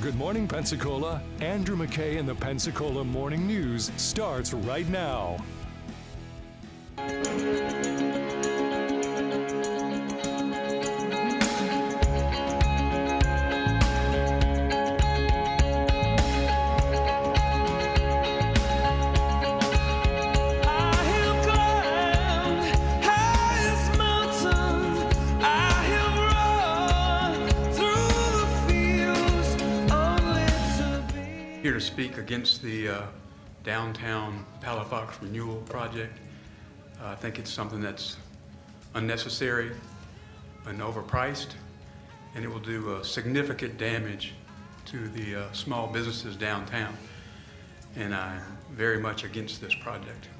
Good Morning Pensacola, Andrew McKay and the Pensacola Morning News starts right now. Here to speak against the downtown Palafox renewal project. I think it's something that's unnecessary and overpriced, and it will do significant damage to the small businesses downtown. And I'm very much against this project.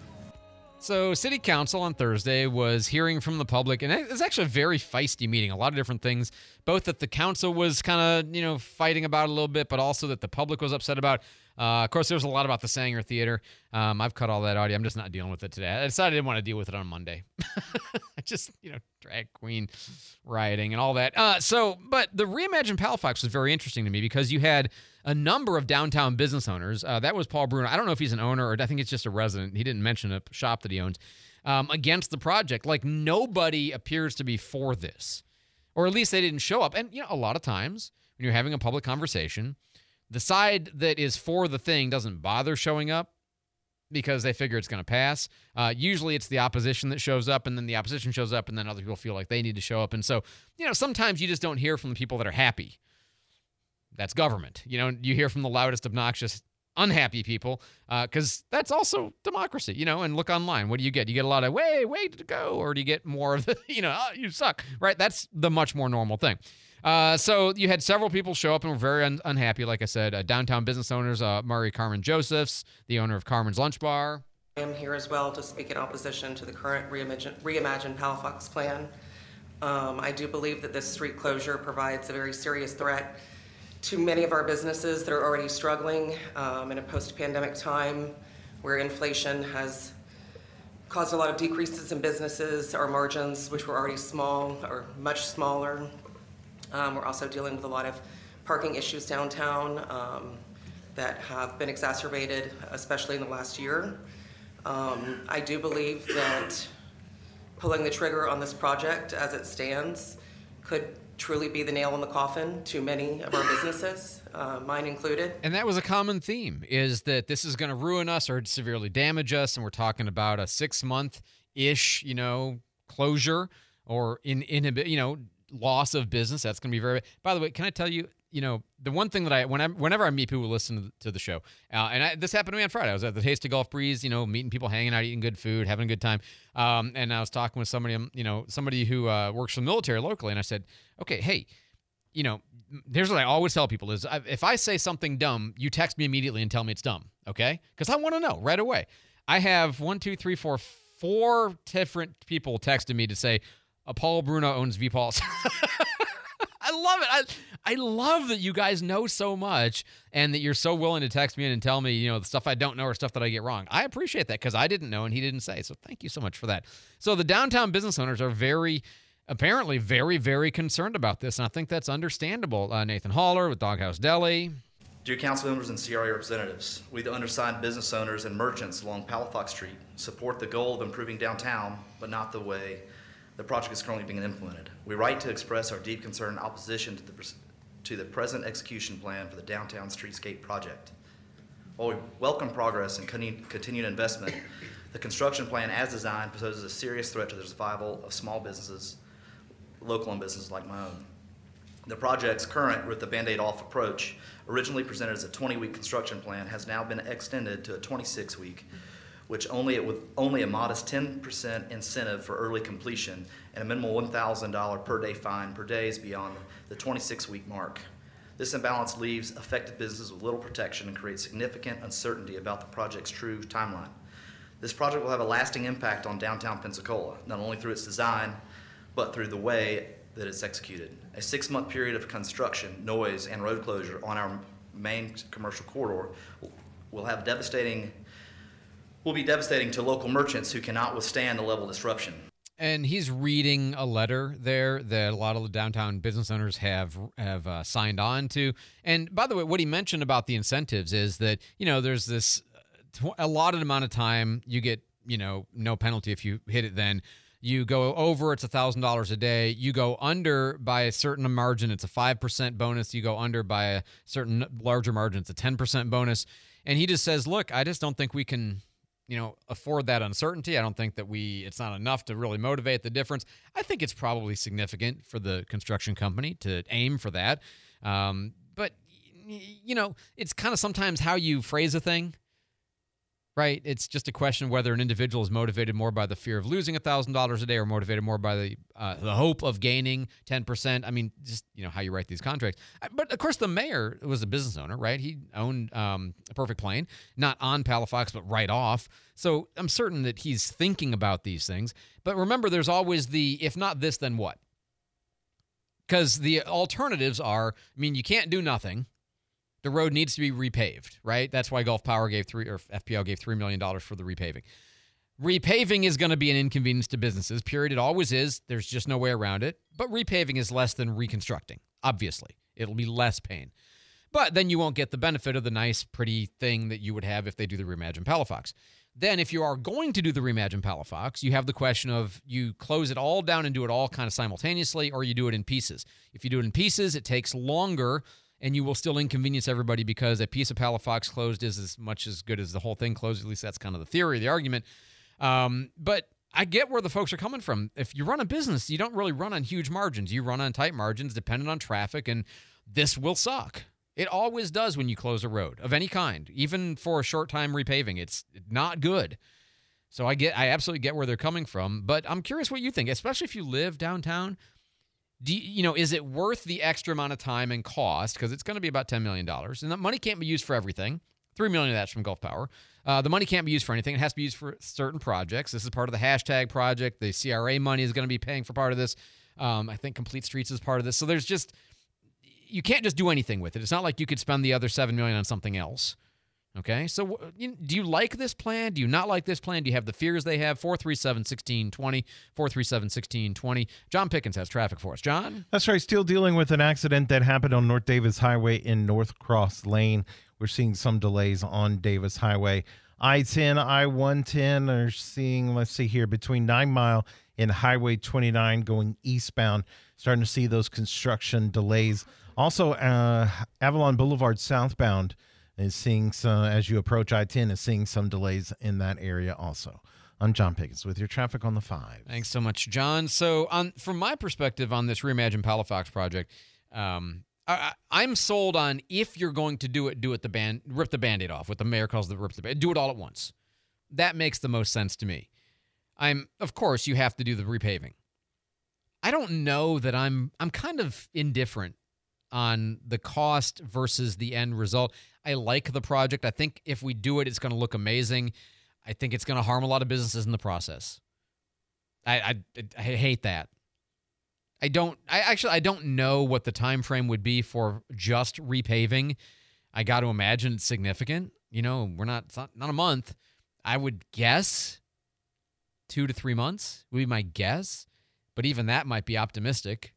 So City Council on Thursday was hearing from the public, and it was actually a very feisty meeting. A lot of different things, both that the council was kind of, fighting about a little bit, but also that the public was upset about. Of course, there was a lot about the Sanger Theater. I've cut all that audio. I'm just not dealing with it today. I decided I didn't want to deal with it on Monday. Just, drag queen rioting and all that. But the Reimagine Palafox was very interesting to me because you had a number of downtown business owners. That was Paul Bruno. I don't know if he's an owner or I think it's just a resident. He didn't mention a shop that he owns against the project. Like, nobody appears to be for this, or at least they didn't show up. And, a lot of times when you're having a public conversation, the side that is for the thing doesn't bother showing up because they figure it's going to pass. Usually it's the opposition that shows up, and then the opposition shows up, and then other people feel like they need to show up. And so, sometimes you just don't hear from the people that are happy. That's government. You hear from the loudest, obnoxious, unhappy people because that's also democracy, and look online. What do you get? You get a lot of, way to go, or do you get more of the, oh, you suck, right? That's the much more normal thing. So you had several people show up and were very unhappy. Like I said, downtown business owners, Murray Carmen Josephs, the owner of Carmen's Lunch Bar. I am here as well to speak in opposition to the current Reimagine Palafox plan. I do believe that this street closure provides a very serious threat to many of our businesses that are already struggling in a post-pandemic time where inflation has caused a lot of decreases in businesses. Our margins, which were already small, are much smaller. We're also dealing with a lot of parking issues downtown that have been exacerbated, especially in the last year. I do believe that pulling the trigger on this project as it stands could truly be the nail in the coffin to many of our businesses, mine included. And that was a common theme, is that this is going to ruin us or severely damage us, and we're talking about a 6-month-ish, closure or loss of business. That's going to be very. By the way, can I tell you, the one thing that whenever I meet people who listen to the show, this happened to me on Friday. I was at the Taste of Gulf Breeze, meeting people, hanging out, eating good food, having a good time. And I was talking with somebody, somebody who works for the military locally, and I said, okay, hey, here's what I always tell people is if I say something dumb, you text me immediately and tell me it's dumb, okay? Because I want to know right away. I have 4 different people texting me to say, Paul Bruno owns VPulse. I love it. I love that you guys know so much and that you're so willing to text me in and tell me, the stuff I don't know or stuff that I get wrong. I appreciate that because I didn't know and he didn't say. So thank you so much for that. So the downtown business owners are apparently very, very concerned about this. And I think that's understandable. Nathan Haller with Doghouse Deli. Dear council members and CRA representatives, we, the undersigned business owners and merchants along Palafox Street, support the goal of improving downtown, but not the way the project is currently being implemented. We write to express our deep concern and opposition to the present execution plan for the downtown streetscape project. While we welcome progress and continued investment, the construction plan as designed poses a serious threat to the survival of small businesses, local-owned businesses like my own. The project's current with the Band-Aid off approach, originally presented as a 20-week construction plan, has now been extended to a 26-week, with only a modest 10% incentive for early completion and a minimal $1,000 per day fine per days beyond the 26-week mark. This imbalance leaves affected businesses with little protection and creates significant uncertainty about the project's true timeline. This project will have a lasting impact on downtown Pensacola, not only through its design, but through the way that it's executed. A 6-month period of construction, noise, and road closure on our main commercial corridor will be devastating to local merchants who cannot withstand the level of disruption. And he's reading a letter there that a lot of the downtown business owners have signed on to. And by the way, what he mentioned about the incentives is that, there's this allotted amount of time you get, no penalty if you hit it then. You go over, it's $1,000 a day. You go under by a certain margin, it's a 5% bonus. You go under by a certain larger margin, it's a 10% bonus. And he just says, look, I just don't think we can afford that uncertainty. I don't think that it's not enough to really motivate the difference. I think it's probably significant for the construction company to aim for that. But, it's kind of sometimes how you phrase a thing, right? It's just a question of whether an individual is motivated more by the fear of losing $1,000 a day or motivated more by the hope of gaining 10%. I mean, just, how you write these contracts. But, of course, the mayor was a business owner, right? He owned a Perfect Plane, not on Palafox, but right off. So I'm certain that he's thinking about these things. But remember, there's always the, if not this, then what? Because the alternatives are, you can't do nothing. The road needs to be repaved, right? That's why Gulf Power FPL gave $3 million for the repaving. Repaving is going to be an inconvenience to businesses, period. It always is. There's just no way around it. But repaving is less than reconstructing, obviously. It'll be less pain. But then you won't get the benefit of the nice, pretty thing that you would have if they do the Reimagine Palafox. Then if you are going to do the Reimagine Palafox, you have the question of you close it all down and do it all kind of simultaneously, or you do it in pieces. If you do it in pieces, it takes longer, and you will still inconvenience everybody because a piece of Palafox closed is as much as good as the whole thing closed. At least that's kind of the theory, the argument. But I get where the folks are coming from. If you run a business, you don't really run on huge margins. You run on tight margins dependent on traffic, and this will suck. It always does when you close a road of any kind, even for a short time repaving. It's not good. So I absolutely get where they're coming from, but I'm curious what you think, especially if you live downtown. Is it worth the extra amount of time and cost? Because it's going to be about $10 million. And that money can't be used for everything. $3 million of that's from Gulf Power. The money can't be used for anything. It has to be used for certain projects. This is part of the hashtag project. The CRA money is going to be paying for part of this. I think Complete Streets is part of this. So you can't just do anything with it. It's not like you could spend the other $7 million on something else. Okay, so do you like this plan? Do you not like this plan? Do you have the fears they have? 437-1620, 437-1620. John Pickens has traffic for us. John? That's right. Still dealing with an accident that happened on North Davis Highway in North Cross Lane. We're seeing some delays on Davis Highway. I-10, I-110 are seeing, let's see here, between 9 Mile and Highway 29 going eastbound. Starting to see those construction delays. Also, Avalon Boulevard southbound is seeing some, as you approach I-10, is seeing some delays in that area also. I'm John Pickens with your traffic on the 5. Thanks so much, John. So from my perspective on this Reimagine Palafox project, I'm sold on if you're going to do it, rip the Band-Aid off, what the mayor calls rip the Band-Aid. Do it all at once. That makes the most sense to me. Of course, you have to do the repaving. I don't know that I'm kind of indifferent on the cost versus the end result. I like the project. I think if we do it, it's going to look amazing. I think it's going to harm a lot of businesses in the process. I hate that. I don't know what the time frame would be for just repaving. I got to imagine it's significant. It's not a month. I would guess 2 to 3 months would be my guess, but even that might be optimistic.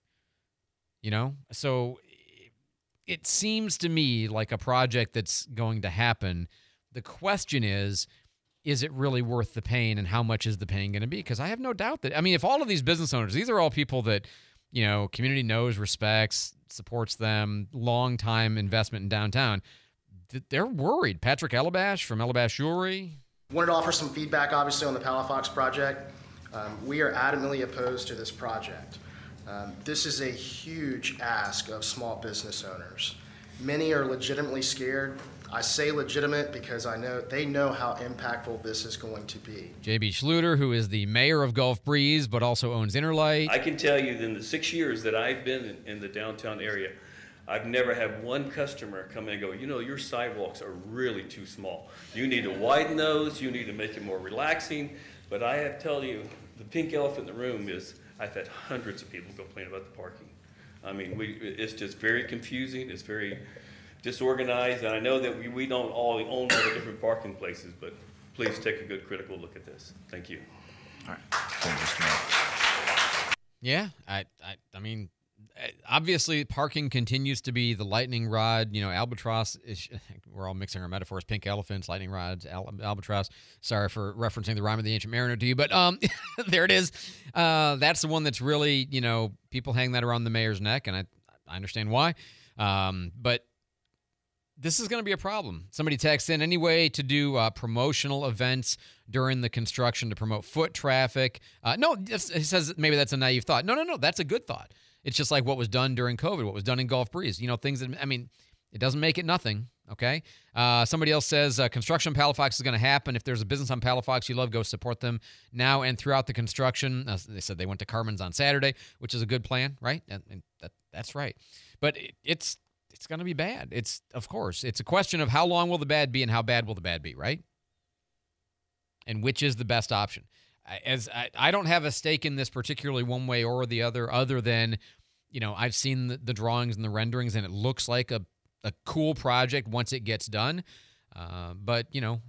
So it seems to me like a project that's going to happen. The question is it really worth the pain, and how much is the pain going to be? Because I have no doubt that, if all of these business owners, these are all people that, community knows, respects, supports them, long-time investment in downtown, they're worried. Patrick Elebash from Elebash Jewelry. Wanted to offer some feedback, obviously, on the Palafox project. We are adamantly opposed to this project. This is a huge ask of small business owners. Many are legitimately scared. I say legitimate because they know how impactful this is going to be. J.B. Schluter, who is the mayor of Gulf Breeze, but also owns Interlight. I can tell you that in the 6 years that I've been in the downtown area, I've never had one customer come in and go, your sidewalks are really too small. You need to widen those. You need to make it more relaxing. But I have to tell you, the pink elephant in the room is I've had hundreds of people complain about the parking. It's just very confusing. It's very disorganized. And I know that we don't all own all the different parking places, but please take a good critical look at this. Thank you. All right. Thank you, Mr. Mayor. Yeah, I mean, obviously parking continues to be the lightning rod. Albatross is, we're all mixing our metaphors, pink elephants, lightning rods, albatross. Sorry for referencing the Rhyme of the Ancient Mariner to you, but there it is. That's the one that's really, people hang that around the mayor's neck, and I understand why. But this is going to be a problem. Somebody texts in, any way to do promotional events during the construction to promote foot traffic? No, it says maybe that's a naive thought. No, that's a good thought. It's just like what was done during COVID, what was done in Gulf Breeze. Things that, it doesn't make it nothing, okay? Somebody else says construction on Palafox is going to happen. If there's a business on Palafox you love, go support them now and throughout the construction. They said they went to Carmen's on Saturday, which is a good plan, right? And that's right. But it's going to be bad. Of course. It's a question of how long will the bad be and how bad will the bad be, right? And which is the best option. I don't have a stake in this particularly one way or the other than, I've seen the drawings and the renderings, and it looks like a cool project once it gets done. But,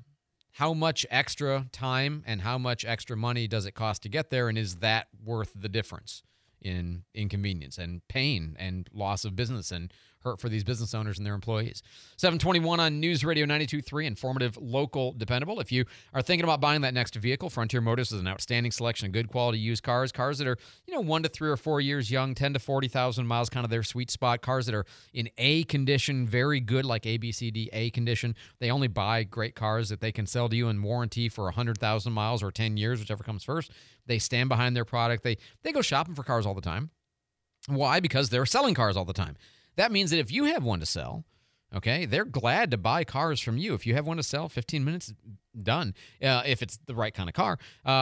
how much extra time and how much extra money does it cost to get there, and is that worth the difference in inconvenience and pain and loss of business and hurt for these business owners and their employees? 721 on News Radio 92.3, informative, local, dependable. If you are thinking about buying that next vehicle, Frontier Motors is an outstanding selection of good quality used cars that are, 1 to 3 or 4 years young, 10 to 40,000 miles, kind of their sweet spot. Cars that are in A condition, very good, like A, B, C, D, A condition. They only buy great cars that they can sell to you in warranty for 100,000 miles or 10 years, whichever comes first. They stand behind their product. They go shopping for cars all the time. Why? Because they're selling cars all the time. That means that if you have one to sell, okay, they're glad to buy cars from you. If you have one to sell, 15 minutes, done, if it's the right kind of car.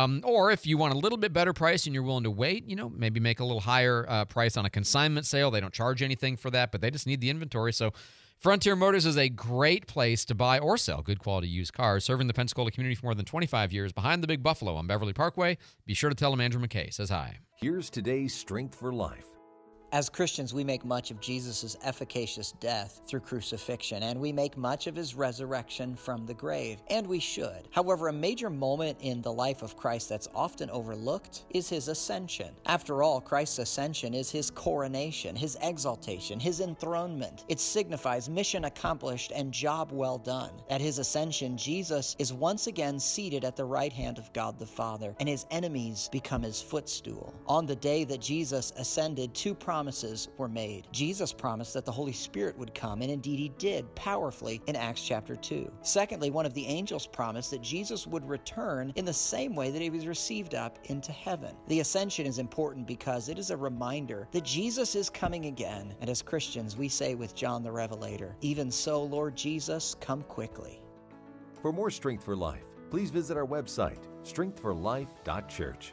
Or if you want a little bit better price and you're willing to wait, maybe make a little higher price on a consignment sale. They don't charge anything for that, but they just need the inventory. So Frontier Motors is a great place to buy or sell good quality used cars, serving the Pensacola community for more than 25 years behind the Big Buffalo on Beverly Parkway. Be sure to tell them Andrew McKay says hi. Here's today's Strength for Life. As Christians, we make much of Jesus' efficacious death through crucifixion, and we make much of his resurrection from the grave, and we should. However, a major moment in the life of Christ that's often overlooked is his ascension. After all, Christ's ascension is his coronation, his exaltation, his enthronement. It signifies mission accomplished and job well done. At his ascension, Jesus is once again seated at the right hand of God the Father, and his enemies become his footstool. On the day that Jesus ascended, two promises were made. Jesus promised that the Holy Spirit would come, and indeed he did powerfully in Acts chapter 2. Secondly, one of the angels promised that Jesus would return in the same way that he was received up into heaven. The ascension is important because it is a reminder that Jesus is coming again, and as Christians we say with John the Revelator, "Even so, Lord Jesus, come quickly." For more Strength for Life, please visit our website, strengthforlife.church.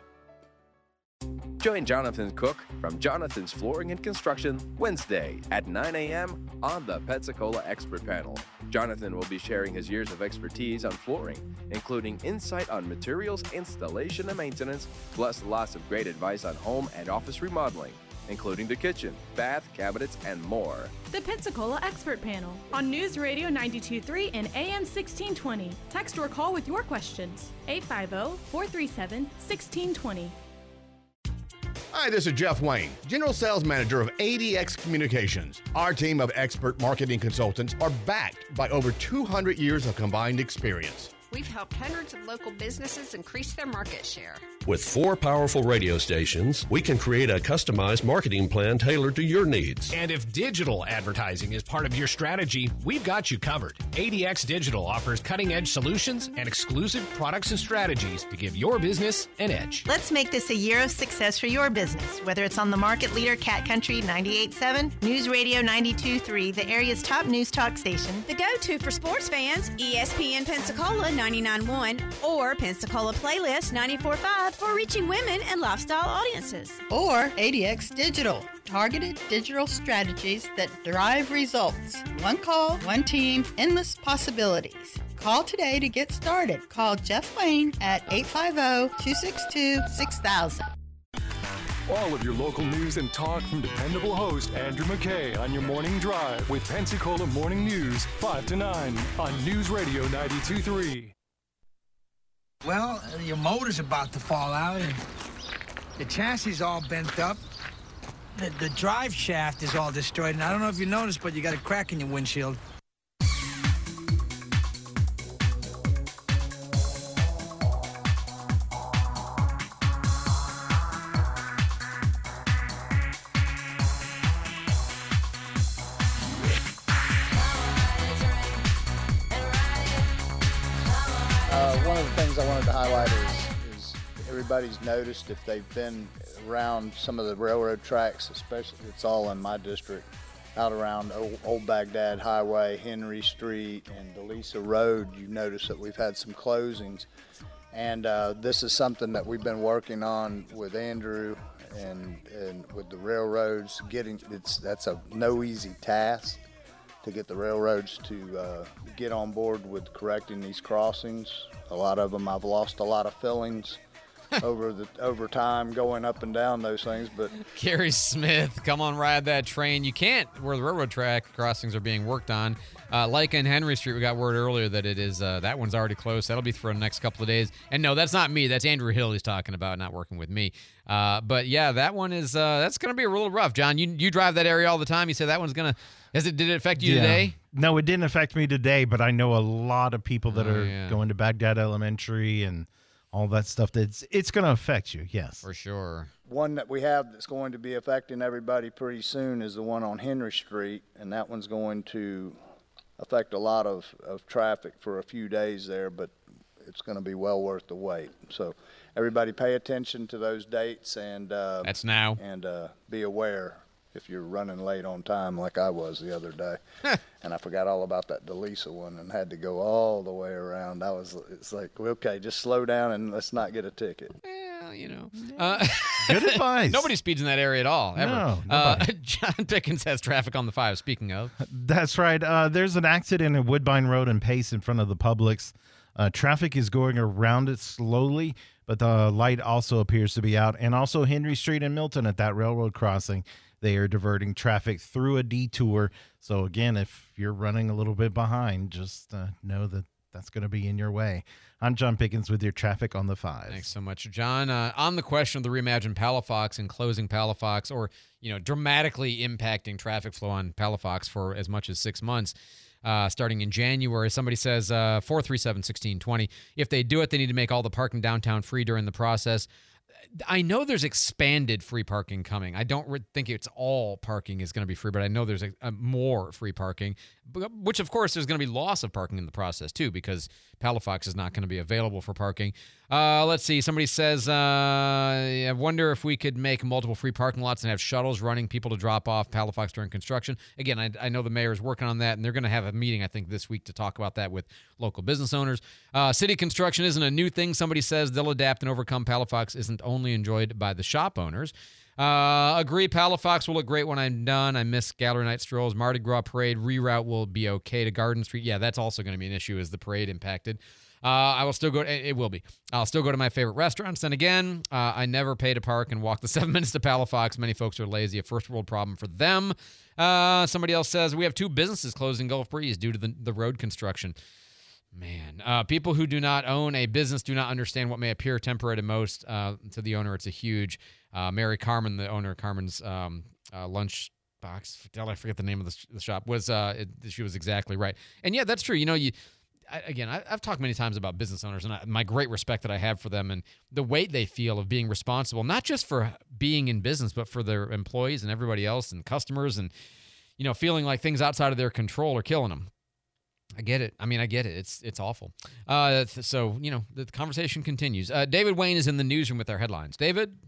Join Jonathan Cook from Jonathan's Flooring and Construction Wednesday at 9 a.m. on the Pensacola Expert Panel. Jonathan will be sharing his years of expertise on flooring, including insight on materials, installation, and maintenance, plus lots of great advice on home and office remodeling, including the kitchen, bath, cabinets, and more. The Pensacola Expert Panel on News Radio 92.3 and AM 1620. Text or call with your questions. 850-437-1620. Hi, this is Jeff Wayne, General Sales Manager of ADX Communications. Our team of expert marketing consultants are backed by over 200 years of combined experience. We've helped hundreds of local businesses increase their market share. With 4 powerful radio stations, we can create a customized marketing plan tailored to your needs. And if digital advertising is part of your strategy, we've got you covered. ADX Digital offers cutting-edge solutions and exclusive products and strategies to give your business an edge. Let's make this a year of success for your business, whether it's on the market leader Cat Country 98.7, News Radio 92.3, the area's top news talk station, the go-to for sports fans, ESPN Pensacola 99.1, or Pensacola Playlist 94.5 for reaching women and lifestyle audiences. Or ADX Digital, targeted digital strategies that drive results. One call, one team, endless possibilities. Call today to get started. Call Jeff Wayne at 850-262-6000. All of your local news and talk from dependable host Andrew McKay on your morning drive with Pensacola Morning News, 5 to 9 on News Radio 92.3. Well, your motor's about to fall out, and The chassis is all bent up. The drive shaft is all destroyed. And I don't know if you noticed, but you got a crack in your windshield. One of the things I wanted to highlight is everybody's noticed if they've been around some of the railroad tracks, especially it's all in my district, out around Old Baghdad Highway, Henry Street, and DeLisa Road, you notice that we've had some closings. And this is something that we've been working on with Andrew and with the railroads. That's a no easy task to get the railroads to get on board with correcting these crossings. A lot of them, I've lost a lot of fillings over time going up and down those things. But Gary Smith, come on, ride that train. You can't where the railroad track crossings are being worked on. Like in Henry Street, we got word earlier that it is that one's already closed. That'll be for the next couple of days. And no, that's not me. That's Andrew Hill he's talking about, not working with me. But yeah, that one is that's going to be a little rough. John, you drive that area all the time. You say that one's going to. Did it affect you today? No, it didn't affect me today, but I know a lot of people that are going to Baghdad Elementary and all that stuff. It's going to affect you, yes. For sure. One that we have that's going to be affecting everybody pretty soon is the one on Henry Street, and that one's going to affect a lot of traffic for a few days there, but it's going to be well worth the wait. So everybody pay attention to those dates and that's now. And be aware if you're running late on time like I was the other day. And I forgot all about that DeLisa one and had to go all the way around. It's like, okay, just slow down and let's not get a ticket. Well, you know. Good advice. Nobody speeds in that area at all, ever. No, John Pickens has traffic on the 5, speaking of. That's right. There's an accident in Woodbine Road and Pace in front of the Publix. Traffic is going around it slowly, but the light also appears to be out. And also Henry Street and Milton at that railroad crossing. They are diverting traffic through a detour. So, again, if you're running a little bit behind, just know that that's going to be in your way. I'm John Pickens with your traffic on the 5. Thanks so much, John. On the question of the reimagined Palafox and closing Palafox or, dramatically impacting traffic flow on Palafox for as much as 6 months, starting in January, somebody says 437-1620. If they do it, they need to make all the parking downtown free during the process. I know there's expanded free parking coming. I don't think it's all parking is going to be free, but I know there's a more free parking, which, of course, there's going to be loss of parking in the process, too, because Palafox is not going to be available for parking. Let's see. Somebody says, I wonder if we could make multiple free parking lots and have shuttles running people to drop off Palafox during construction. Again, I know the mayor is working on that, and they're going to have a meeting, I think, this week to talk about that with local business owners. City construction isn't a new thing. Somebody says they'll adapt and overcome. Palafox isn't only enjoyed by the shop owners. Agree, Palafox will look great when I'm done. I miss Gallery Night strolls. Mardi Gras parade reroute will be okay to Garden Street. Yeah, that's also going to be an issue. Is the parade impacted? I will still go. It will be. I'll still go to my favorite restaurants. And again, I never pay to park and walk the 7 minutes to Palafox. Many folks are lazy. A first world problem for them. Somebody else says we have 2 businesses closing Gulf Breeze due to the road construction. Man, people who do not own a business do not understand what may appear temporary to most. To the owner, it's a huge. Mary Carmen, the owner of Carmen's lunch box, I forget the name of the shop, she was exactly right. And yeah, that's true. I've talked many times about business owners and my great respect that I have for them and the weight they feel of being responsible, not just for being in business, but for their employees and everybody else and customers and, feeling like things outside of their control are killing them. I get it. I get it. It's awful. So, the conversation continues. David Wayne is in the newsroom with our headlines. David?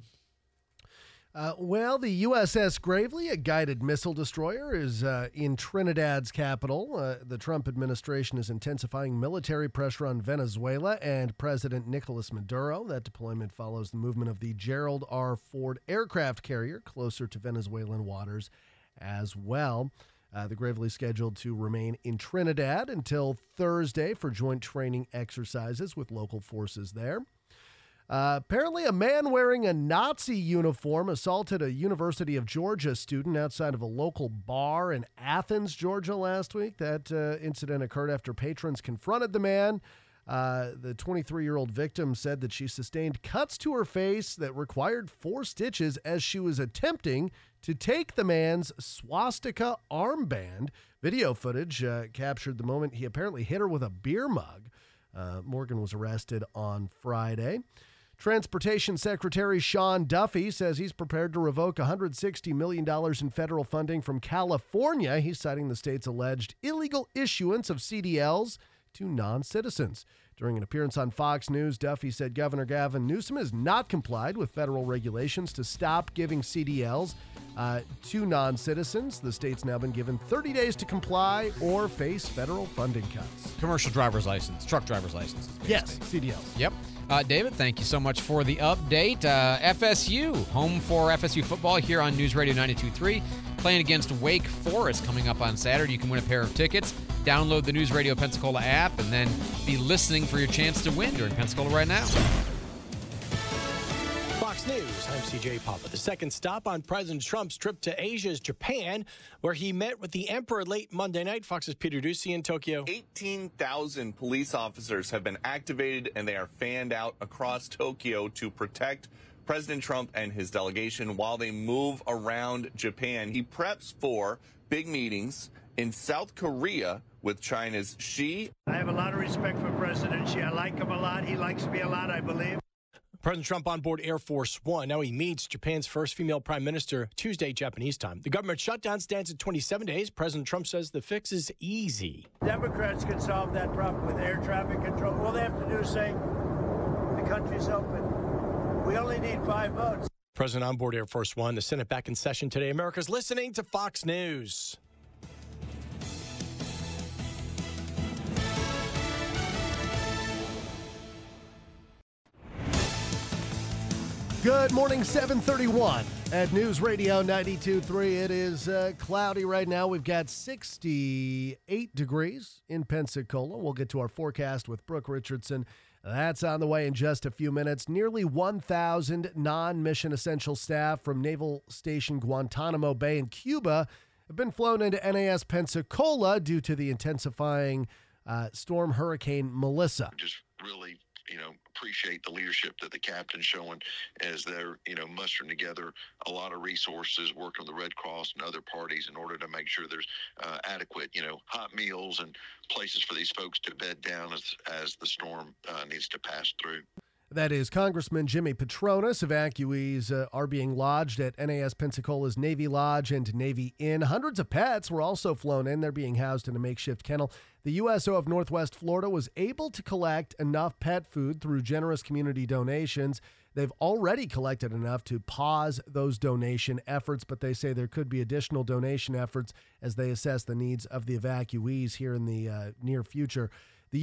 Well, the USS Gravely, a guided missile destroyer, is in Trinidad's capital. The Trump administration is intensifying military pressure on Venezuela and President Nicolas Maduro. That deployment follows the movement of the Gerald R. Ford aircraft carrier closer to Venezuelan waters as well. The Gravely is scheduled to remain in Trinidad until Thursday for joint training exercises with local forces there. Apparently, a man wearing a Nazi uniform assaulted a University of Georgia student outside of a local bar in Athens, Georgia last week. That incident occurred after patrons confronted the man. The 23-year-old victim said that she sustained cuts to her face that required 4 stitches as she was attempting to take the man's swastika armband. Video footage captured the moment he apparently hit her with a beer mug. Morgan was arrested on Friday. Transportation Secretary Sean Duffy says he's prepared to revoke $160 million in federal funding from California. He's citing the state's alleged illegal issuance of CDLs to non-citizens. During an appearance on Fox News, Duffy said Governor Gavin Newsom has not complied with federal regulations to stop giving CDLs to non-citizens. The state's now been given 30 days to comply or face federal funding cuts. Commercial driver's license, truck driver's license. Yes, CDLs. Yep. David, thank you so much for the update. FSU, home for FSU football here on News Radio 92.3, playing against Wake Forest coming up on Saturday. You can win a pair of tickets. Download the News Radio Pensacola app and then be listening for your chance to win during Pensacola right now. Fox News, I'm CJ Papa. The second stop on President Trump's trip to Asia is Japan, where he met with the emperor late Monday night. Fox's Peter Ducey in Tokyo. 18,000 police officers have been activated, and they are fanned out across Tokyo to protect President Trump and his delegation while they move around Japan. He preps for big meetings in South Korea with China's Xi. I have a lot of respect for President Xi. I like him a lot. He likes me a lot, I believe. President Trump on board Air Force One. Now he meets Japan's first female prime minister Tuesday, Japanese time. The government shutdown stands at 27 days. President Trump says the fix is easy. Democrats can solve that problem with air traffic control. All they have to do is say the country's open. We only need 5 votes. President on board Air Force One. The Senate back in session today. America's listening to Fox News. Good morning, 7:31 at News Radio 92.3. It is cloudy right now. We've got 68 degrees in Pensacola. We'll get to our forecast with Brooke Richardson. That's on the way in just a few minutes. Nearly 1,000 non-mission essential staff from Naval Station Guantanamo Bay in Cuba have been flown into NAS Pensacola due to the intensifying storm Hurricane Melissa. Just really appreciate the leadership that the captain's showing as they're, mustering together a lot of resources, working with the Red Cross and other parties in order to make sure there's adequate, hot meals and places for these folks to bed down as the storm needs to pass through. That is Congressman Jimmy Patronis. Evacuees are being lodged at NAS Pensacola's Navy Lodge and Navy Inn. Hundreds of pets were also flown in. They're being housed in a makeshift kennel. The USO of Northwest Florida was able to collect enough pet food through generous community donations. They've already collected enough to pause those donation efforts, but they say there could be additional donation efforts as they assess the needs of the evacuees here in the near future. The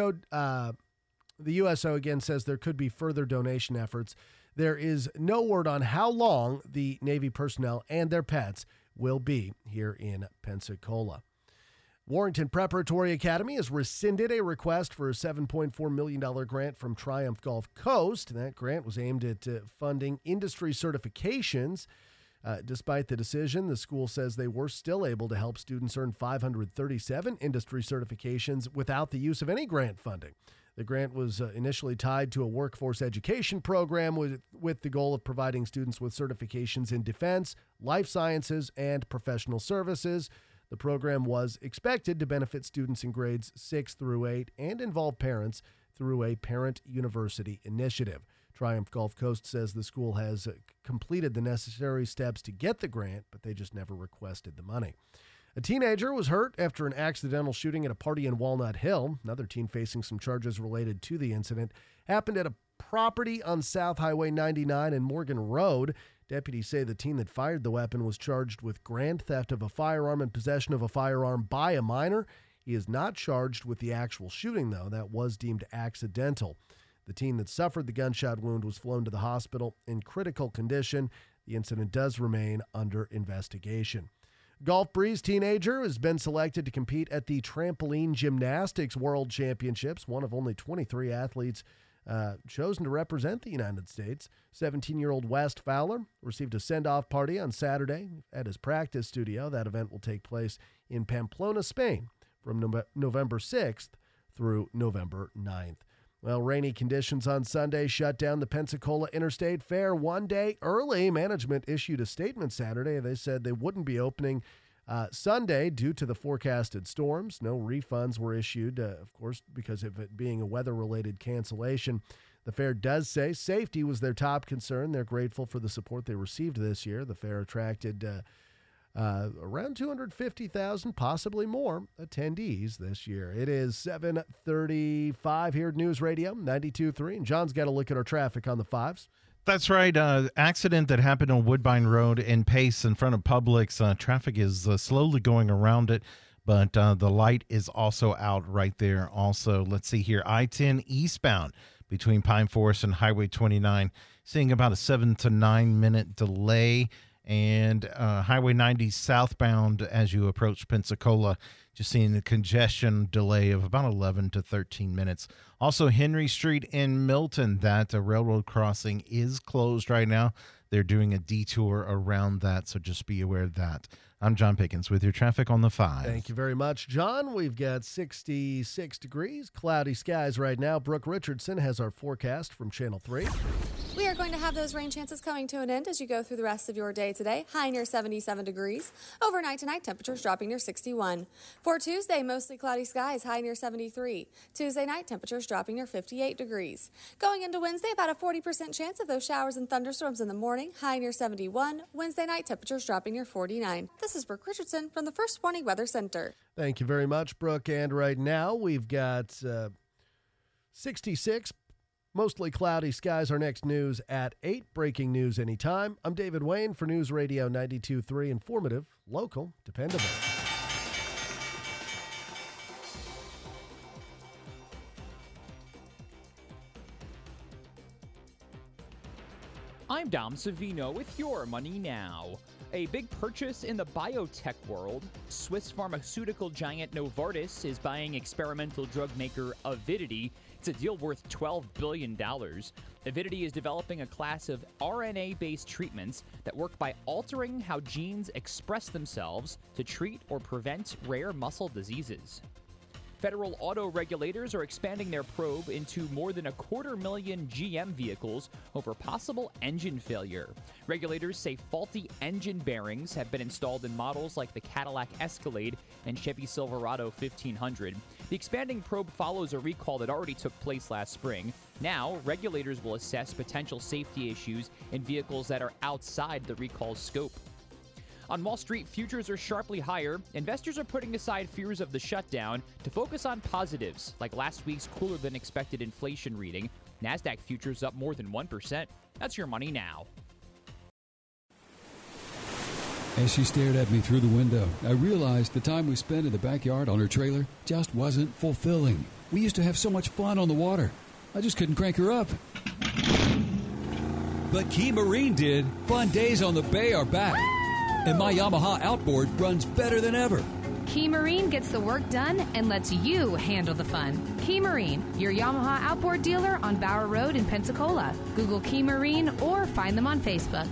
USO again says there could be further donation efforts. There is no word on how long the Navy personnel and their pets will be here in Pensacola. Warrington Preparatory Academy has rescinded a request for a $7.4 million grant from Triumph Gulf Coast. That grant was aimed at funding industry certifications. Despite the decision, the school says they were still able to help students earn 537 industry certifications without the use of any grant funding. The grant was initially tied to a workforce education program with the goal of providing students with certifications in defense, life sciences, and professional services. The program was expected to benefit students in grades 6 through 8 and involve parents through a parent university initiative. Triumph Gulf Coast says the school has completed the necessary steps to get the grant, but they just never requested the money. A teenager was hurt after an accidental shooting at a party in Walnut Hill. Another teen facing some charges related to the incident happened at a property on South Highway 99 and Morgan Road. Deputies say the teen that fired the weapon was charged with grand theft of a firearm and possession of a firearm by a minor. He is not charged with the actual shooting, though. That was deemed accidental. The teen that suffered the gunshot wound was flown to the hospital in critical condition. The incident does remain under investigation. Golf Breeze teenager has been selected to compete at the Trampoline Gymnastics World Championships, one of only 23 athletes chosen to represent the United States. 17-year-old West Fowler received a send-off party on Saturday at his practice studio. That event will take place in Pamplona, Spain from November 6th through November 9th. Well, rainy conditions on Sunday shut down the Pensacola Interstate Fair one day early. Management issued a statement Saturday. They said they wouldn't be opening Sunday due to the forecasted storms. No refunds were issued, of course, because of it being a weather-related cancellation. The fair does say safety was their top concern. They're grateful for the support they received this year. The fair attracted around 250,000, possibly more, attendees this year. It is 7:35 here at News Radio 92.3, and John's got a look at our traffic on the 5s. That's right. Accident that happened on Woodbine Road in Pace in front of Publix. Traffic is slowly going around it, but the light is also out right there also. Let's see here. I-10 eastbound between Pine Forest and Highway 29, seeing about a 7 to 9 minute delay. And Highway 90 southbound as you approach Pensacola, just seeing the congestion delay of about 11 to 13 minutes. Also, Henry Street in Milton, that railroad crossing is closed right now. They're doing a detour around that, so just be aware of that. I'm John Pickens with your traffic on the 5. Thank you very much, John. We've got 66 degrees, cloudy skies right now. Brooke Richardson has our forecast from Channel 3. We are going to have those rain chances coming to an end as you go through the rest of your day today. High near 77 degrees. Overnight tonight, temperatures dropping near 61. For Tuesday, mostly cloudy skies, high near 73. Tuesday night, temperatures dropping near 58 degrees. Going into Wednesday, about a 40% chance of those showers and thunderstorms in the morning, high near 71. Wednesday night, temperatures dropping near 49. This is Brooke Richardson from the First Warning Weather Center. Thank you very much, Brooke. And right now, we've got 66. Mostly cloudy skies. Our next news at 8. Breaking news anytime. I'm David Wayne for News Radio 92.3. Informative, local, dependable. I'm Dom Savino with your Money Now. A big purchase in the biotech world. Swiss pharmaceutical giant Novartis is buying experimental drug maker Avidity. It's a deal worth $12 billion. Avidity is developing a class of RNA-based treatments that work by altering how genes express themselves to treat or prevent rare muscle diseases. Federal auto regulators are expanding their probe into more than 250,000 GM vehicles over possible engine failure. Regulators say faulty engine bearings have been installed in models like the Cadillac Escalade and Chevy Silverado 1500. The expanding probe follows a recall that already took place last spring. Now, regulators will assess potential safety issues in vehicles that are outside the recall's scope. On Wall Street, futures are sharply higher. Investors are putting aside fears of the shutdown to focus on positives, like last week's cooler-than-expected inflation reading. NASDAQ futures up more than 1%. That's your Money Now. As she stared at me through the window, I realized the time we spent in the backyard on her trailer just wasn't fulfilling. We used to have so much fun on the water. I just couldn't crank her up. But Key Marine did. Fun days on the bay are back. And my Yamaha outboard runs better than ever. Key Marine gets the work done and lets you handle the fun. Key Marine, your Yamaha outboard dealer on Bower Road in Pensacola. Google Key Marine or find them on Facebook.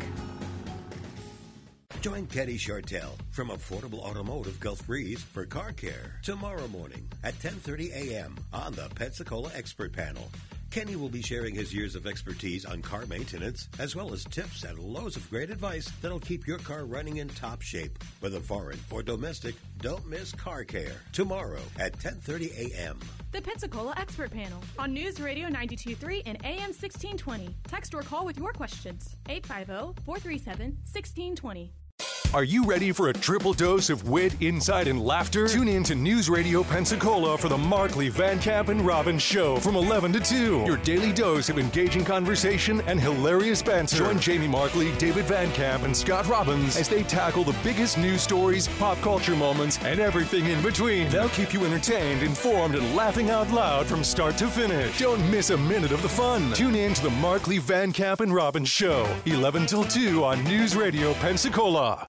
Join Kenny Chartel from Affordable Automotive Gulf Breeze for car care tomorrow morning at 10:30 a.m. on the Pensacola Expert Panel. Kenny will be sharing his years of expertise on car maintenance, as well as tips and loads of great advice that'll keep your car running in top shape. Whether foreign or domestic, don't miss car care tomorrow at 10:30 a.m. The Pensacola Expert Panel on News Radio 92.3 and AM 1620. Text or call with your questions. 850-437-1620. Are you ready for a triple dose of wit, insight, and laughter? Tune in to News Radio Pensacola for the Markley, Van Camp, and Robbins Show from 11 to 2. Your daily dose of engaging conversation and hilarious banter. Join Jamie Markley, David Van Camp, and Scott Robbins as they tackle the biggest news stories, pop culture moments, and everything in between. They'll keep you entertained, informed, and laughing out loud from start to finish. Don't miss a minute of the fun. Tune in to the Markley, Van Camp, and Robbins Show, 11 till 2 on News Radio Pensacola.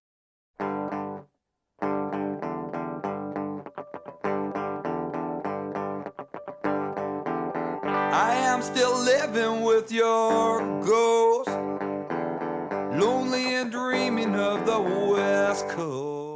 I am still living with your ghost, lonely and dreaming of the West Coast.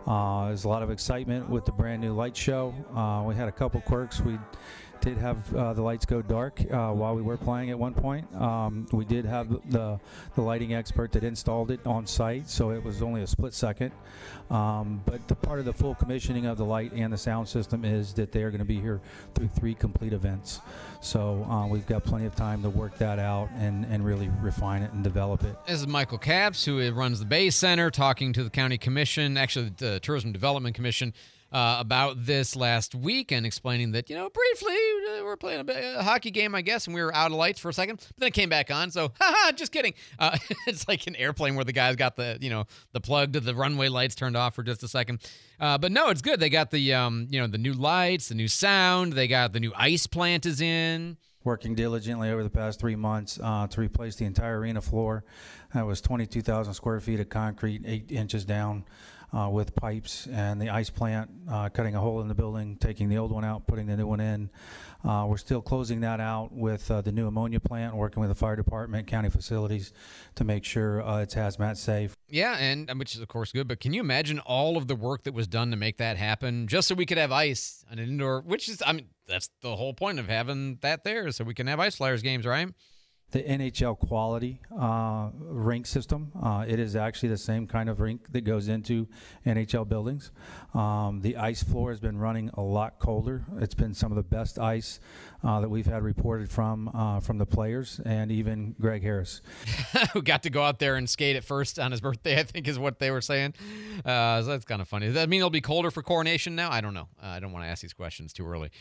There's a lot of excitement with the brand new light show. We had a couple quirks. We did have the lights go dark while we were playing at one point. We did have the lighting expert that installed it on site, so it was only a split second. But the part of the full commissioning of the light and the sound system is that they are going to be here through 3 complete events. So we've got plenty of time to work that out and really refine it and develop it. This is Michael Capps, who runs the Bay Center, talking to the County Commission, actually the Tourism Development Commission, about this last week and explaining that, briefly, we're playing a hockey game, I guess, and we were out of lights for a second, but then it came back on, so, just kidding. It's like an airplane where the guy's got the plug to the runway lights turned off for just a second. But no, it's good. They got the, the new lights, the new sound. They got the new ice plant is in. Working diligently over the past 3 months to replace the entire arena floor. That was 22,000 square feet of concrete, 8 inches down. With pipes, and the ice plant, cutting a hole in the building, taking the old one out, putting the new one in. We're still closing that out with the new ammonia plant, working with the fire department, county facilities to make sure it's hazmat safe. Yeah, and which is, of course, good. But can you imagine all of the work that was done to make that happen just so we could have ice on an indoor, which is, that's the whole point of having that there, so we can have Ice Flyers games, right? The NHL quality rink system, it is actually the same kind of rink that goes into NHL buildings. The ice floor has been running a lot colder. It's been some of the best ice that we've had reported from the players and even Greg Harris. Who got to go out there and skate at first on his birthday, I think is what they were saying. So that's kind of funny. Does that mean it'll be colder for Coronation now? I don't know. I don't want to ask these questions too early.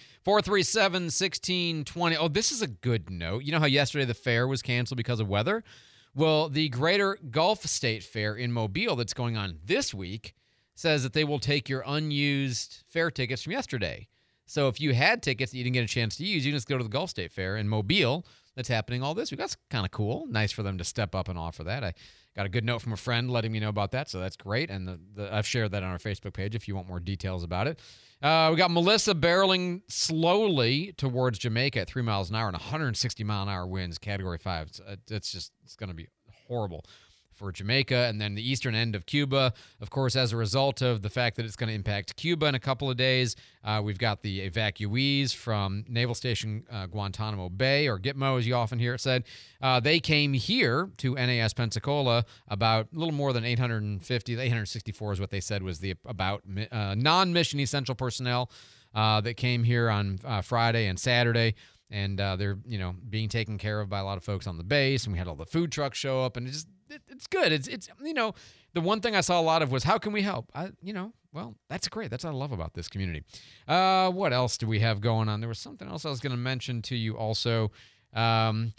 437-1620. Oh, this is a good note. You know how yesterday the fair was canceled because of weather? Well, the Greater Gulf State Fair in Mobile that's going on this week says that they will take your unused fair tickets from yesterday. So if you had tickets that you didn't get a chance to use, you can just go to the Gulf State Fair in Mobile that's happening all this week. That's kind of cool. Nice for them to step up and offer that. I got a good note from a friend letting me know about that, so that's great. And I've shared that on our Facebook page if you want more details about it. We got Melissa barreling slowly towards Jamaica at 3 miles an hour and 160-mile-an-hour winds, Category 5. It's going to be horrible for Jamaica. And then the eastern end of Cuba, of course, as a result of the fact that it's going to impact Cuba in a couple of days. We've got the evacuees from Naval Station Guantanamo Bay, or Gitmo, as you often hear it said. They came here to NAS Pensacola, about a little more than 850. 864 is what they said was the about non-mission essential personnel that came here on Friday and Saturday. And they're, being taken care of by a lot of folks on the base. And we had all the food trucks show up, and it's good. It's the one thing I saw a lot of was, how can we help? Well, that's great. That's what I love about this community. What else do we have going on? There was something else I was going to mention to you also. The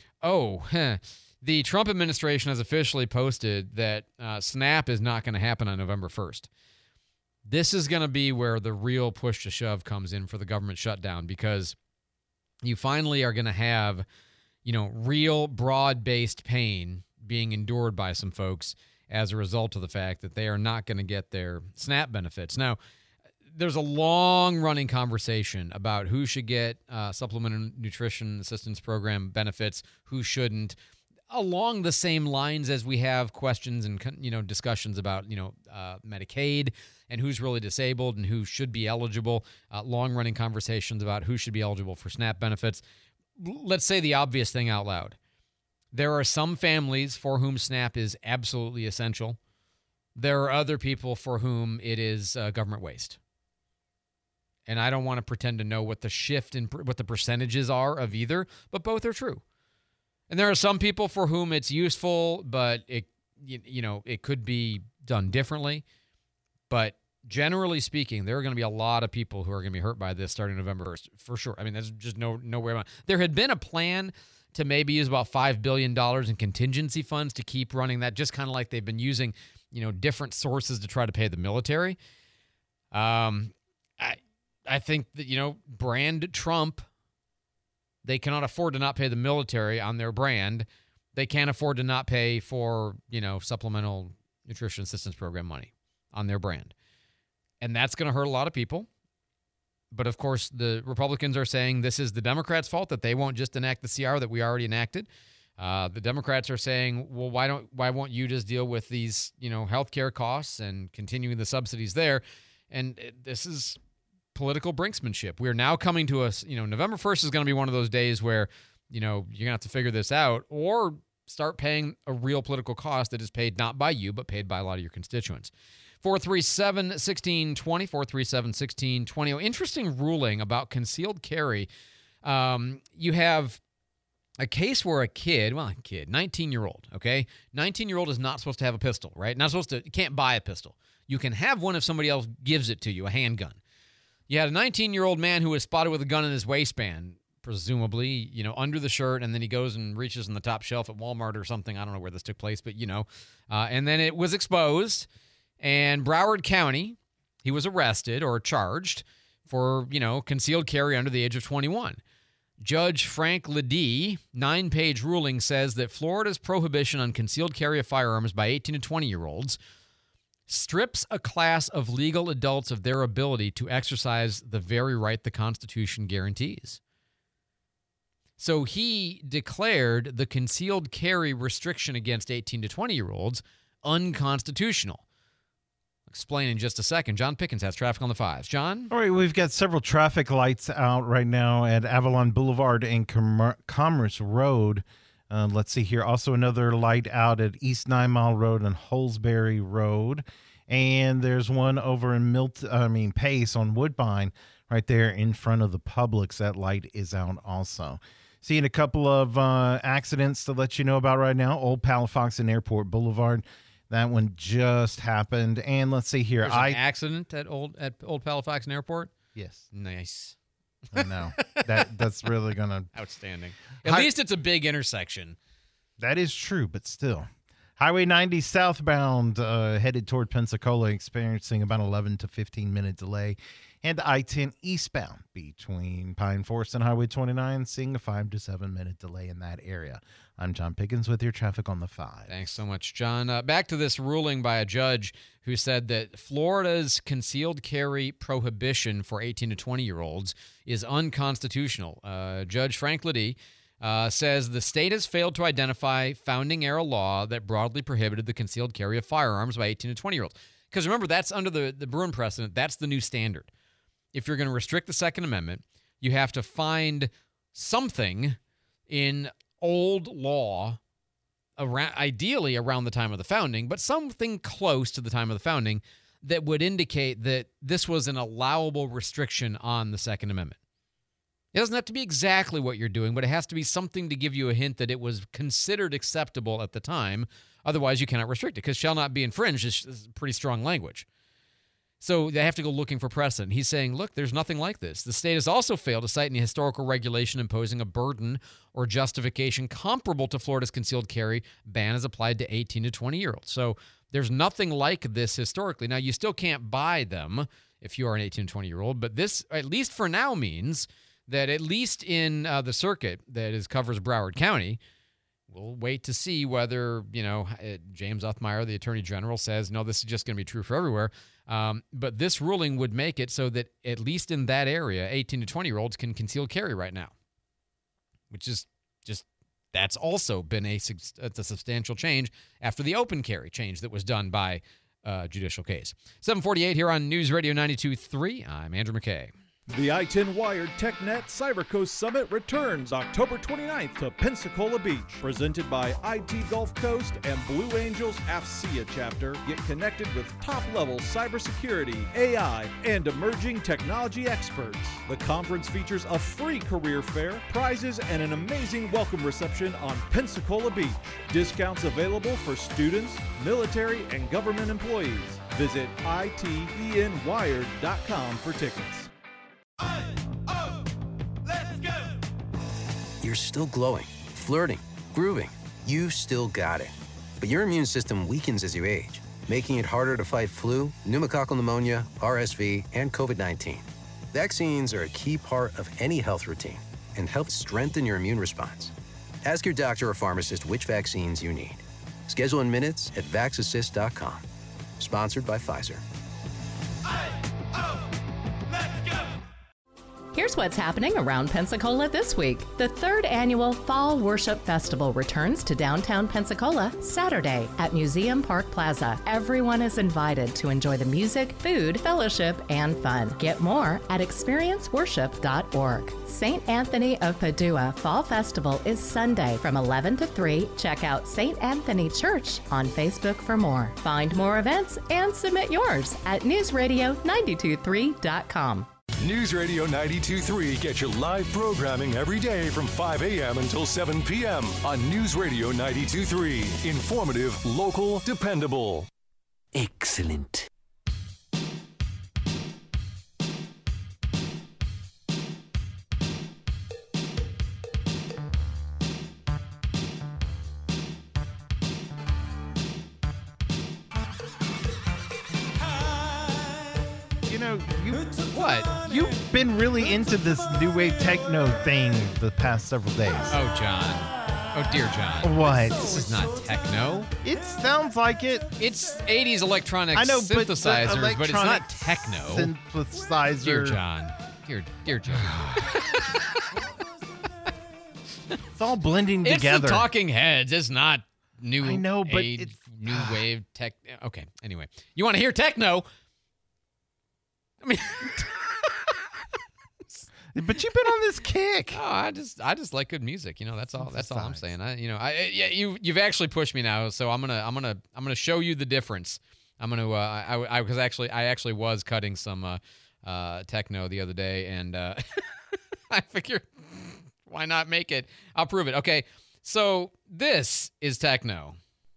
Trump administration has officially posted that SNAP is not going to happen on November 1st. This is going to be where the real push to shove comes in for the government shutdown, because you finally are going to have, real broad-based pain being endured by some folks as a result of the fact that they are not going to get their SNAP benefits. Now, there's a long-running conversation about who should get Supplemental Nutrition Assistance Program benefits, who shouldn't, along the same lines as we have questions and discussions about Medicaid and who's really disabled and who should be eligible. Long-running conversations about who should be eligible for SNAP benefits. Let's say the obvious thing out loud. There are some families for whom SNAP is absolutely essential. There are other people for whom it is government waste. And I don't want to pretend to know what the shift in what the percentages are of either, but both are true. And there are some people for whom it's useful, but it could be done differently. But generally speaking, there are going to be a lot of people who are going to be hurt by this starting November 1st, for sure. I mean, there's just no way around. There had been a plan to maybe use about $5 billion in contingency funds to keep running that, just kind of like they've been using, different sources to try to pay the military. I think that, brand Trump, they cannot afford to not pay the military on their brand. They can't afford to not pay for, Supplemental Nutrition Assistance Program money on their brand. And that's going to hurt a lot of people. But, of course, the Republicans are saying this is the Democrats' fault, that they won't just enact the CR that we already enacted. The Democrats are saying, well, why won't you just deal with these, healthcare costs and continuing the subsidies there? And this is political brinksmanship. We're now coming to us, November 1st is going to be one of those days where, you're going to have to figure this out or start paying a real political cost that is paid not by you, but paid by a lot of your constituents. 437-1620, 437-1620. Interesting ruling about concealed carry. You have a case where a kid, 19-year-old, okay? 19-year-old is not supposed to have a pistol, right? You can't buy a pistol. You can have one if somebody else gives it to you, a handgun. You had a 19-year-old man who was spotted with a gun in his waistband, presumably, under the shirt, and then he goes and reaches in the top shelf at Walmart or something. I don't know where this took place, but and then it was exposed, and Broward County, he was arrested or charged for, concealed carry under the age of 21. Judge Frank Ledee, 9-page ruling says that Florida's prohibition on concealed carry of firearms by 18 to 20-year-olds strips a class of legal adults of their ability to exercise the very right the Constitution guarantees. So he declared the concealed carry restriction against 18 to 20-year-olds unconstitutional. Explain in just a second. John Pickens has traffic on the 5s. John? All right, we've got several traffic lights out right now at Avalon Boulevard and Commerce Road. Let's see here. Also another light out at East 9 Mile Road and Holsbury Road. And there's one over in Pace on Woodbine right there in front of the Publix. That light is out also. Seeing a couple of accidents to let you know about right now. Old Palafox and Airport Boulevard. That one just happened. And let's see here. There's an accident at Old Palafox and Airport? Yes. Nice. I know. That's really going to... Outstanding. At least it's a big intersection. That is true, but still. Highway 90 southbound headed toward Pensacola, experiencing about 11 to 15-minute delay. And I-10 eastbound between Pine Forest and Highway 29, seeing a 5 to 7 minute delay in that area. I'm John Pickens with your traffic on the 5. Thanks so much, John. Back to this ruling by a judge who said that Florida's concealed carry prohibition for 18 to 20-year-olds is unconstitutional. Judge Frank Ledee says the state has failed to identify founding-era law that broadly prohibited the concealed carry of firearms by 18 to 20-year-olds. Because remember, that's under the Bruin precedent. That's the new standard. If you're going to restrict the Second Amendment, you have to find something in old law, ideally around the time of the founding, but something close to the time of the founding that would indicate that this was an allowable restriction on the Second Amendment. It doesn't have to be exactly what you're doing, but it has to be something to give you a hint that it was considered acceptable at the time. Otherwise, you cannot restrict it, because shall not be infringed is pretty strong language. So they have to go looking for precedent. He's saying, look, there's nothing like this. The state has also failed to cite any historical regulation imposing a burden or justification comparable to Florida's concealed carry ban as applied to 18 to 20-year-olds. So there's nothing like this historically. Now, you still can't buy them if you are an 18 to 20-year-old, but this, at least for now, means that at least in the circuit that covers Broward County, we'll wait to see whether, James Uthmeier, the Attorney General, says, no, this is just going to be true for everywhere. But this ruling would make it so that at least in that area, 18 to 20-year-olds can conceal carry right now, which is that's also been it's a substantial change after the open carry change that was done by judicial case. 748 here on News Radio 92.3. I'm Andrew McKay. The I-10 Wired TechNet CyberCoast Summit returns October 29th to Pensacola Beach. Presented by IT Gulf Coast and Blue Angels AFCEA chapter. Get connected with top-level cybersecurity, AI, and emerging technology experts. The conference features a free career fair, prizes, and an amazing welcome reception on Pensacola Beach. Discounts available for students, military, and government employees. Visit ITENwired.com for tickets. You're still glowing, flirting, grooving. You still got it. But your immune system weakens as you age, making it harder to fight flu, pneumococcal pneumonia, RSV, and COVID-19. Vaccines are a key part of any health routine and help strengthen your immune response. Ask your doctor or pharmacist which vaccines you need. Schedule in minutes at VaxAssist.com. Sponsored by Pfizer. Here's Here's what's happening around Pensacola this week. The 3rd annual Fall Worship Festival returns to downtown Pensacola Saturday at Museum Park Plaza. Everyone is invited to enjoy the music, food, fellowship, and fun. Get more at experienceworship.org. St. Anthony of Padua Fall Festival is Sunday from 11 to 3. Check out St. Anthony Church on Facebook for more. Find more events and submit yours at newsradio923.com. News Radio 92.3 gets your live programming every day from 5 a.m. until 7 p.m. on News Radio 92.3. Informative, local, dependable. Excellent. What? You've been really into this new wave techno thing the past several days. Oh, John. Oh, dear John. What? This is not techno. It sounds like it. It's 80s electronic synthesizers, but it's not techno. Synthesizer. Dear John. Dear John. It's all blending together. It's the Talking Heads. It's not new. I know, but it's new wave tech. Okay. Anyway, you want to hear techno? I mean, but you've been on this kick. Oh, I just like good music. That's all. That's all I'm saying. You've actually pushed me now, so I'm gonna show you the difference. I'm gonna because I actually was cutting some techno the other day, and I figured why not make it? I'll prove it. Okay, so this is techno.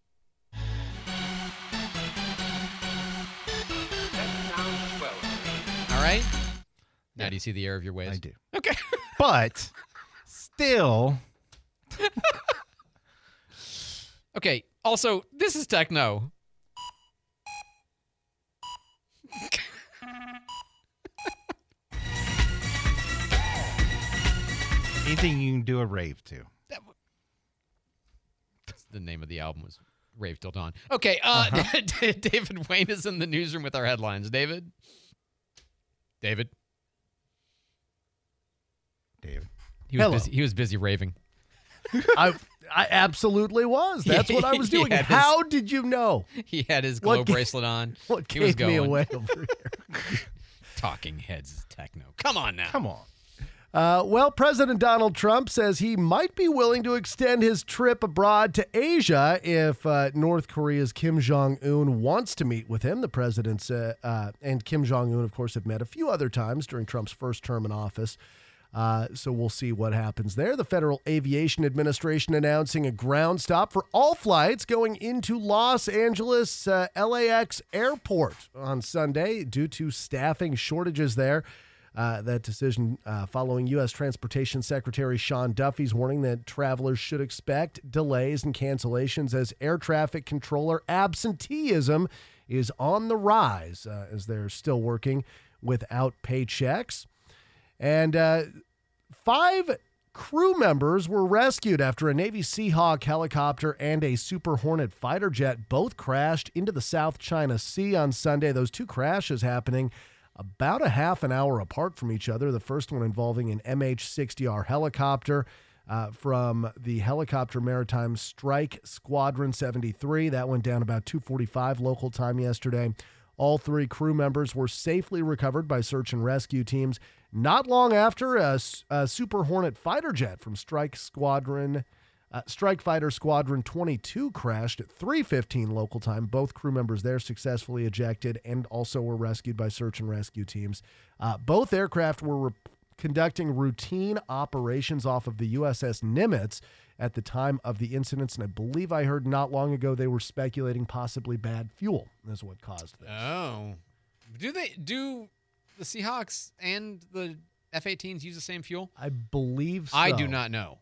All right. Now, do you see the error of your ways? I do. Okay. But still. Okay. Also, this is techno. Anything you can do a rave to. The name of the album was Rave Till Dawn. Okay. David Wayne is in the newsroom with our headlines. David? He was busy raving. I absolutely was. That's what I was doing. How did you know? He had his glow bracelet on. What he was gave me going. away over here? Talking Heads is techno. Come on now. Come on. Well, President Donald Trump says he might be willing to extend his trip abroad to Asia if North Korea's Kim Jong-un wants to meet with him. The president and Kim Jong-un, of course, have met a few other times during Trump's first term in office. So we'll see what happens there. The Federal Aviation Administration announcing a ground stop for all flights going into Los Angeles LAX airport on Sunday due to staffing shortages there. That decision following U.S. Transportation Secretary Sean Duffy's warning that travelers should expect delays and cancellations as air traffic controller absenteeism is on the rise as they're still working without paychecks. And 5 crew members were rescued after a Navy Seahawk helicopter and a Super Hornet fighter jet both crashed into the South China Sea on Sunday. Those 2 crashes happening about a half an hour apart from each other. The first one involving an MH-60R helicopter from the Helicopter Maritime Strike Squadron 73. That went down about 2:45 local time yesterday. All 3 crew members were safely recovered by search and rescue teams. Not long after, a Super Hornet fighter jet from Strike Fighter Squadron 22 crashed at 3:15 local time. Both crew members there successfully ejected and also were rescued by search and rescue teams. Both aircraft were conducting routine operations off of the USS Nimitz at the time of the incidents, and I believe I heard not long ago they were speculating possibly bad fuel is what caused this. Oh. Do the Seahawks and the F-18s use the same fuel? I believe so. I do not know.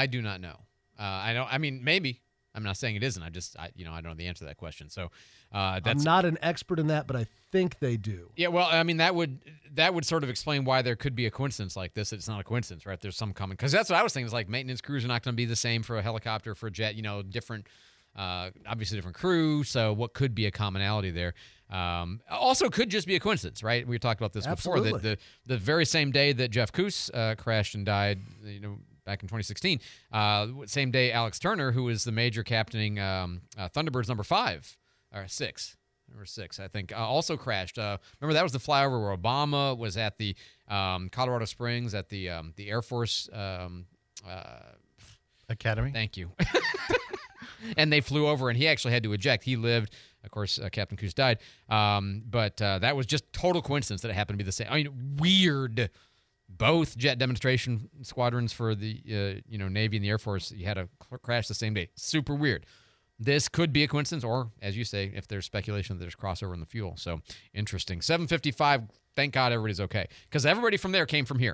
Maybe. I'm not saying it isn't. I don't know the answer to that question. So I'm not an expert in that, but I think they do. Yeah, well, I mean, that would sort of explain why there could be a coincidence like this. It's not a coincidence, right? There's some common, because that's what I was thinking. Is like maintenance crews are not going to be the same for a helicopter, for a jet. Different, obviously different crew. So what could be a commonality there? Also, could just be a coincidence, right? We talked about this before. That the very same day that Jeff Koos crashed and died, back in 2016, same day Alex Turner, who is the major captaining Thunderbirds number 6, I think, also crashed. Remember, that was the flyover where Obama was at the Colorado Springs at the Air Force Academy. Thank you. And they flew over, and he actually had to eject. He lived. Of course, Captain Koos died. But that was just total coincidence that it happened to be the same. I mean, weird. Both jet demonstration squadrons for the Navy and the Air Force, you had a crash the same day. Super weird. This could be a coincidence, or, as you say, if there's speculation that there's crossover in the fuel. So, interesting. 7:55, thank God everybody's okay. Because everybody from there came from here.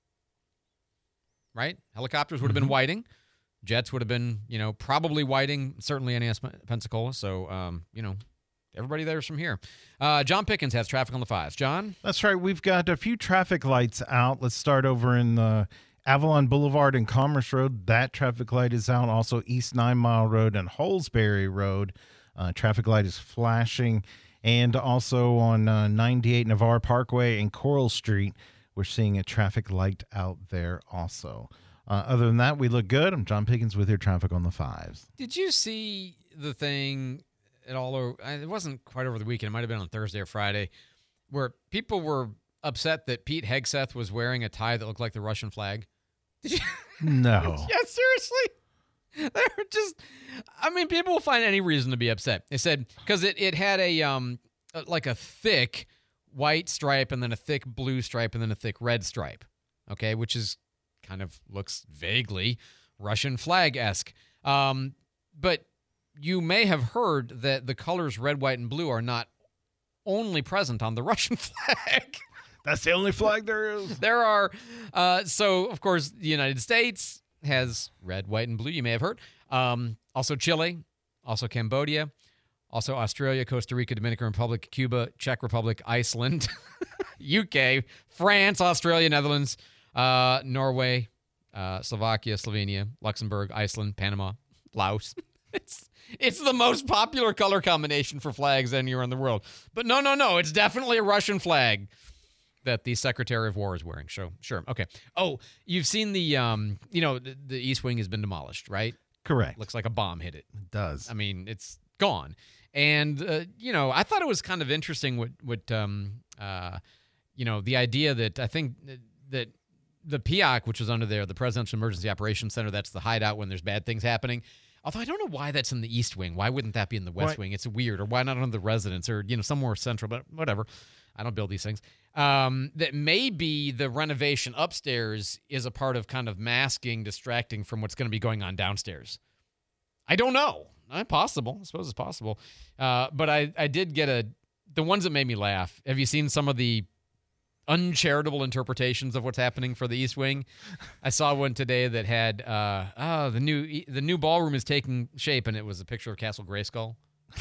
Right? Helicopters would have been Whiting. Jets would have been, probably Whiting, certainly NAS Pensacola. So, everybody there's from here. John Pickens has traffic on the 5s. John? That's right. We've got a few traffic lights out. Let's start over in the Avalon Boulevard and Commerce Road. That traffic light is out. Also, East 9 Mile Road and Holsbury Road. Traffic light is flashing. And also on 98 Navarre Parkway and Coral Street, we're seeing a traffic light out there also. Other than that, we look good. I'm John Pickens with your traffic on the 5s. Did you see the thing at all? It wasn't quite over the weekend. It might have been on Thursday or Friday, where people were upset that Pete Hegseth was wearing a tie that looked like the Russian flag. Did you? No. Yeah, seriously. They're just, people will find any reason to be upset. They said, because it had like a thick white stripe and then a thick blue stripe and then a thick red stripe. Okay, which is kind of looks vaguely Russian flag-esque. But you may have heard that the colors red, white, and blue are not only present on the Russian flag. That's the only flag there is. There are. So, of course, the United States has red, white, and blue. You may have heard. Also Chile, also Cambodia, also Australia, Costa Rica, Dominican Republic, Cuba, Czech Republic, Iceland, UK, France, Australia, Netherlands, Norway, Slovakia, Slovenia, Luxembourg, Iceland, Panama, Laos. It's the most popular color combination for flags anywhere in the world. But no. It's definitely a Russian flag that the Secretary of War is wearing. So, sure. Okay. Oh, you've seen the East Wing has been demolished, right? Correct. Looks like a bomb hit it. It does. I mean, it's gone. And, I thought it was kind of interesting what the idea that I think that the PIOC, which was under there, the Presidential Emergency Operations Center, that's the hideout when there's bad things happening. Although I don't know why that's in the East Wing. Why wouldn't that be in the West Wing? It's weird. Or why not on the residence or, somewhere central, but whatever. I don't build these things. That maybe the renovation upstairs is a part of kind of masking, distracting from what's going to be going on downstairs. I don't know. Possible. I suppose it's possible. But I did get the ones that made me laugh. Have you seen some of the uncharitable interpretations of what's happening for the East Wing? I saw one today that had the new ballroom is taking shape, and it was a picture of Castle Grayskull.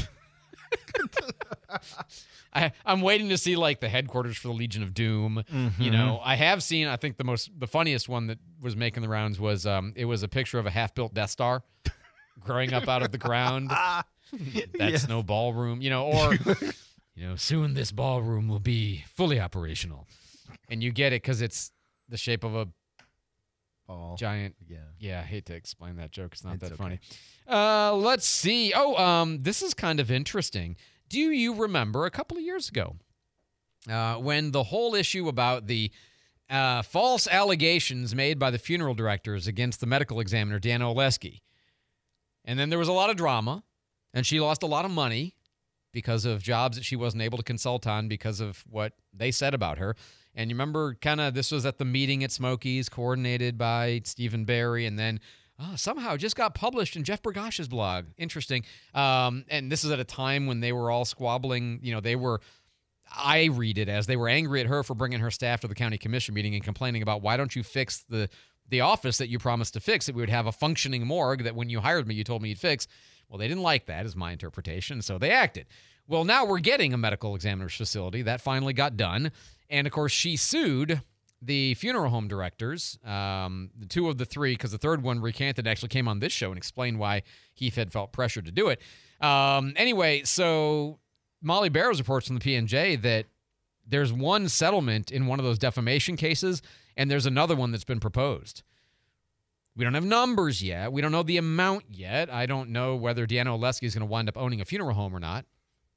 I'm waiting to see like the headquarters for the Legion of Doom. Mm-hmm. I have seen. I think the funniest one that was making the rounds was it was a picture of a half-built Death Star growing up out of the ground. That's no ballroom, or soon this ballroom will be fully operational, and you get it because it's the shape of a ball. Giant. Yeah. I hate to explain that joke. It's not It's that okay. funny. Let's see. This is kind of interesting. Do you remember a couple of years ago when the whole issue about the false allegations made by the funeral directors against the medical examiner, Dan Oleski, and then there was a lot of drama, and she lost a lot of money because of jobs that she wasn't able to consult on because of what they said about her. And you remember this was at the meeting at Smokies, coordinated by Stephen Barry, and then somehow it just got published in Jeff Bergosh's blog. Interesting. And this is at a time when they were all squabbling. I read it as they were angry at her for bringing her staff to the county commission meeting and complaining about, why don't you fix the office that you promised to fix, that we would have a functioning morgue that when you hired me, you told me you'd fix. Well, they didn't like that, is my interpretation, so they acted. Well, now we're getting a medical examiner's facility. That finally got done. And, of course, she sued the funeral home directors, the two of the three, because the third one recanted, actually came on this show and explained why Heath had felt pressured to do it. Anyway, so Molly Barrows reports from the PNJ that there's one settlement in one of those defamation cases, and there's another one that's been proposed. We don't have numbers yet. We don't know the amount yet. I don't know whether Deanna Oleski is going to wind up owning a funeral home or not.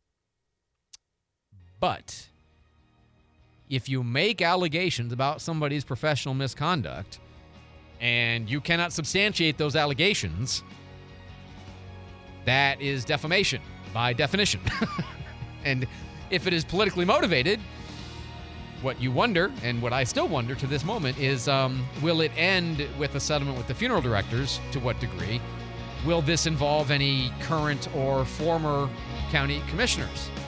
But if you make allegations about somebody's professional misconduct and you cannot substantiate those allegations, that is defamation by definition. And if it is politically motivated, what you wonder, and what I still wonder to this moment, is will it end with a settlement with the funeral directors? To what degree? Will this involve any current or former county commissioners?